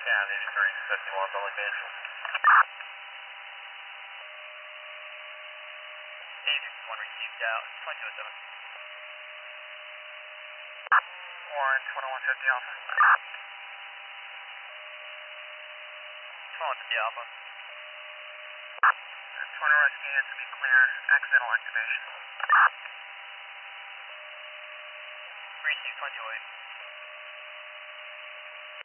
Yeah, maybe 3051 Belly Visual. 86-1 received out, 2207. Warren, 2150 Alpha. 2150 Alpha. 20 right scans to be clear, accidental activation. Received 2208.